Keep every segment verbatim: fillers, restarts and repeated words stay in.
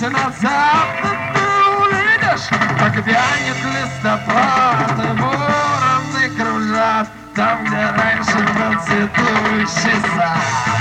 назад, ты увидишь, как вянет листопад, и вороны кружат там, где раньше был цветущий сад.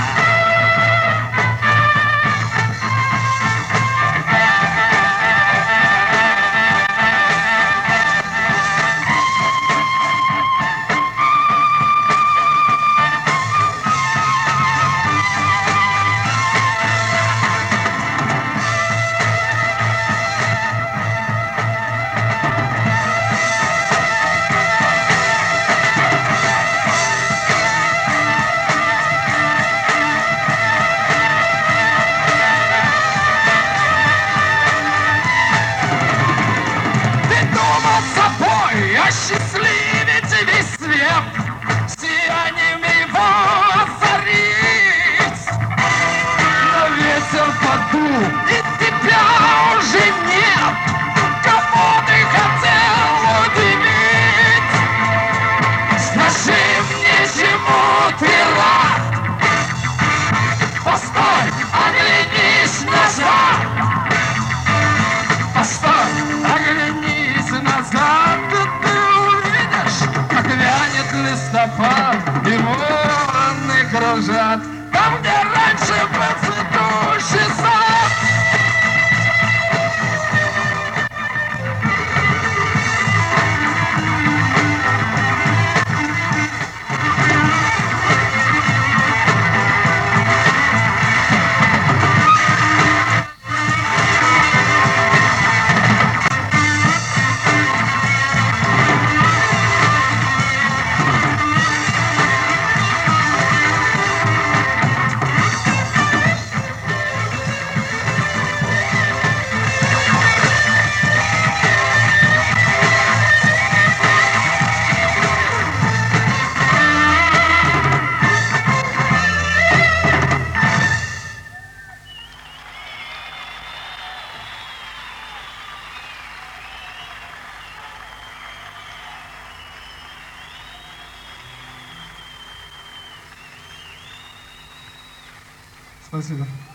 Осчастливить весь свет, сиянием его озарить. Но ветер подул, и тебя уже нет. Кого ты хотел удивить? Скажи мне, чему ты рад? Постой, оглянись назад. Постой, оглянись назад. Листопад, и вороны кружат там, где раньше был цветущий сад. Спасибо.